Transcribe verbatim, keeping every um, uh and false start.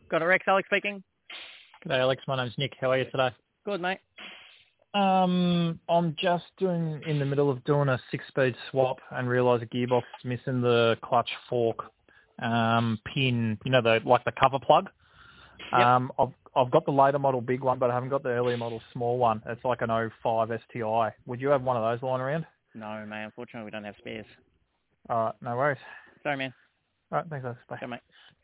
Got a Rex, Alex speaking. G'day, Alex. My name's Nick. How are you today? Good, mate. Um, I'm just doing in the middle of doing a six-speed swap and realise the gearbox is missing the clutch fork um, pin. You know, the like the cover plug. Yep. Um, I've I've got the later model big one, but I haven't got the earlier model small one. It's like an oh five S T I. Would you have one of those lying around? No, mate. Unfortunately, we don't have spares. All right, no worries. Sorry, man. All right, thanks, Alex. Bye. Go, mate.